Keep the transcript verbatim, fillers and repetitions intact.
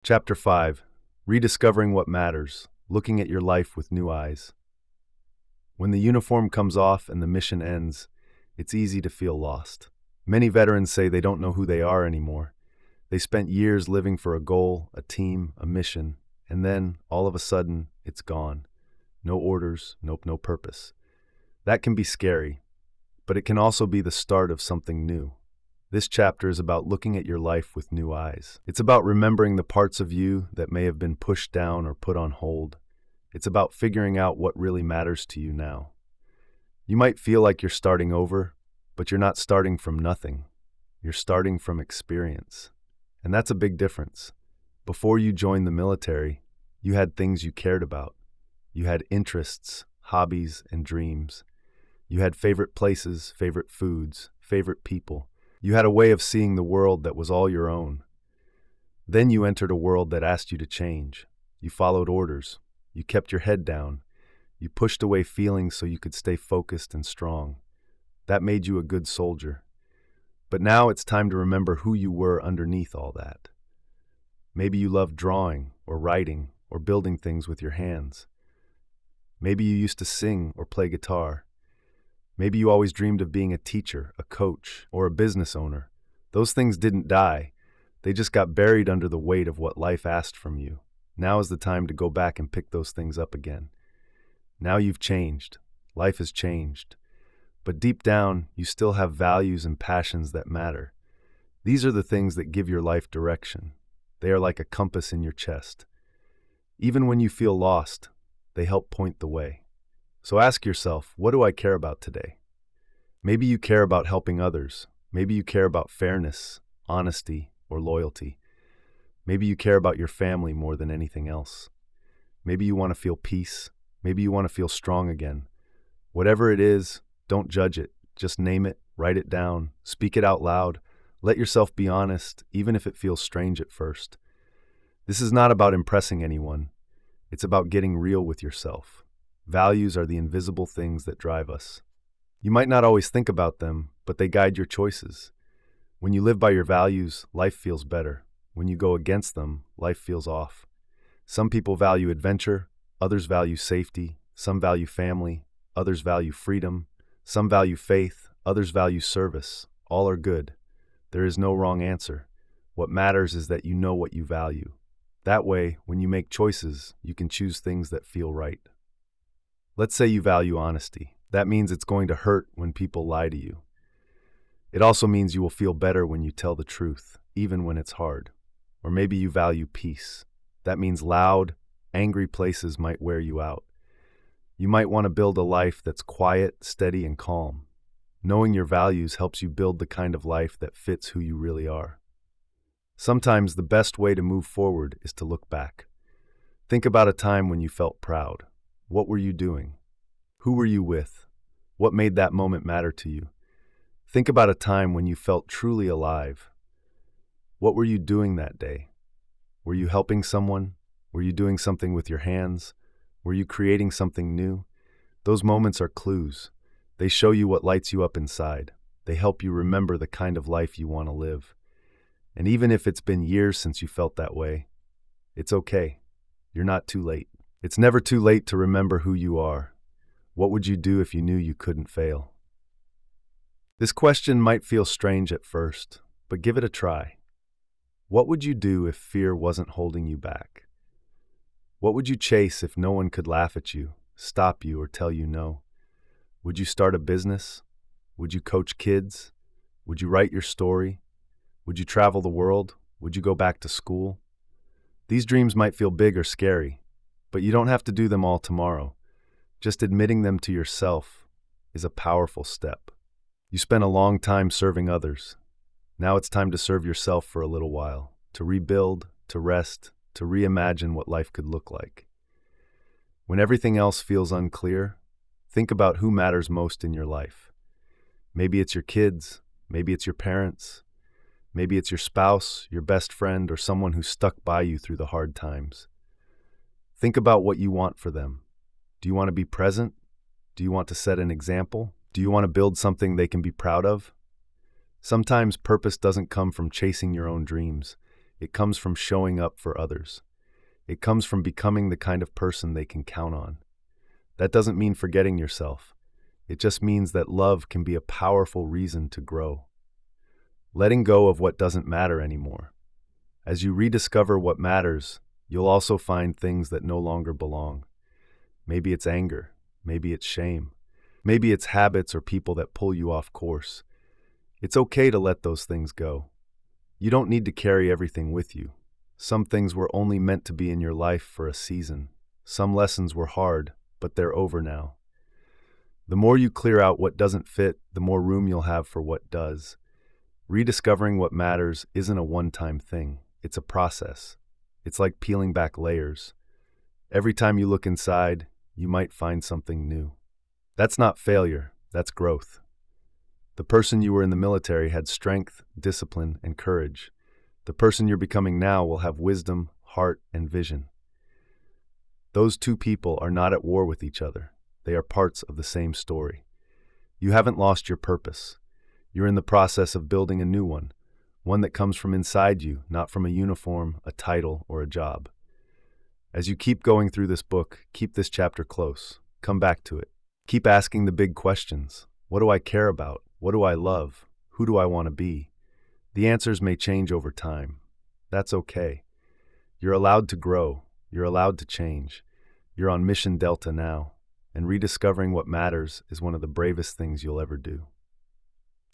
Chapter five. Rediscovering What Matters, Looking at Your Life with New Eyes. When the uniform comes off and the mission ends, it's easy to feel lost. Many veterans say they don't know who they are anymore. They spent years living for a goal, a team, a mission, and then, all of a sudden, it's gone. No orders, nope, no purpose. That can be scary, but it can also be the start of something new. This chapter is about looking at your life with new eyes. It's about remembering the parts of you that may have been pushed down or put on hold. It's about figuring out what really matters to you now. You might feel like you're starting over, but you're not starting from nothing. You're starting from experience. And that's a big difference. Before you joined the military, you had things you cared about. You had interests, hobbies, and dreams. You had favorite places, favorite foods, favorite people. You had a way of seeing the world that was all your own. Then you entered a world that asked you to change. You followed orders. You kept your head down. You pushed away feelings so you could stay focused and strong. That made you a good soldier. But now it's time to remember who you were underneath all that. Maybe you loved drawing or writing or building things with your hands. Maybe you used to sing or play guitar. Maybe you always dreamed of being a teacher, a coach, or a business owner. Those things didn't die. They just got buried under the weight of what life asked from you. Now is the time to go back and pick those things up again. Now you've changed. Life has changed. But deep down, you still have values and passions that matter. These are the things that give your life direction. They are like a compass in your chest. Even when you feel lost, they help point the way. So ask yourself, what do I care about today? Maybe you care about helping others. Maybe you care about fairness, honesty, or loyalty. Maybe you care about your family more than anything else. Maybe you want to feel peace. Maybe you want to feel strong again. Whatever it is, don't judge it. Just name it, write it down, speak it out loud. Let yourself be honest, even if it feels strange at first. This is not about impressing anyone. It's about getting real with yourself. Values are the invisible things that drive us. You might not always think about them, but they guide your choices. When you live by your values, life feels better. When you go against them, life feels off. Some people value adventure, others value safety, some value family, others value freedom, some value faith, others value service. All are good. There is no wrong answer. What matters is that you know what you value. That way, when you make choices, you can choose things that feel right. Let's say you value honesty. That means it's going to hurt when people lie to you. It also means you will feel better when you tell the truth, even when it's hard. Or maybe you value peace. That means loud, angry places might wear you out. You might want to build a life that's quiet, steady, and calm. Knowing your values helps you build the kind of life that fits who you really are. Sometimes the best way to move forward is to look back. Think about a time when you felt proud. What were you doing? Who were you with? What made that moment matter to you? Think about a time when you felt truly alive. What were you doing that day? Were you helping someone? Were you doing something with your hands? Were you creating something new? Those moments are clues. They show you what lights you up inside. They help you remember the kind of life you want to live. And even if it's been years since you felt that way, it's okay. You're not too late. It's never too late to remember who you are. What would you do if you knew you couldn't fail? This question might feel strange at first, but give it a try. What would you do if fear wasn't holding you back? What would you chase if no one could laugh at you, stop you, or tell you no? Would you start a business? Would you coach kids? Would you write your story? Would you travel the world? Would you go back to school? These dreams might feel big or scary, but you don't have to do them all tomorrow. Just admitting them to yourself is a powerful step. You spent a long time serving others. Now it's time to serve yourself for a little while, to rebuild, to rest, to reimagine what life could look like. When everything else feels unclear, think about who matters most in your life. Maybe it's your kids, maybe it's your parents, maybe it's your spouse, your best friend, or someone who stuck by you through the hard times. Think about what you want for them. Do you want to be present? Do you want to set an example? Do you want to build something they can be proud of? Sometimes purpose doesn't come from chasing your own dreams. It comes from showing up for others. It comes from becoming the kind of person they can count on. That doesn't mean forgetting yourself. It just means that love can be a powerful reason to grow. Letting go of what doesn't matter anymore. As you rediscover what matters, you'll also find things that no longer belong. Maybe it's anger. Maybe it's shame. Maybe it's habits or people that pull you off course. It's okay to let those things go. You don't need to carry everything with you. Some things were only meant to be in your life for a season. Some lessons were hard, but they're over now. The more you clear out what doesn't fit, the more room you'll have for what does. Rediscovering what matters isn't a one-time thing. It's a process. It's like peeling back layers. Every time you look inside, you might find something new. That's not failure, that's growth. The person you were in the military had strength, discipline, and courage. The person you're becoming now will have wisdom, heart, and vision. Those two people are not at war with each other. They are parts of the same story. You haven't lost your purpose. You're in the process of building a new one, one that comes from inside you, not from a uniform, a title, or a job. As you keep going through this book, keep this chapter close. Come back to it. Keep asking the big questions. What do I care about? What do I love? Who do I want to be? The answers may change over time. That's okay. You're allowed to grow. You're allowed to change. You're on Mission Delta now, and rediscovering what matters is one of the bravest things you'll ever do.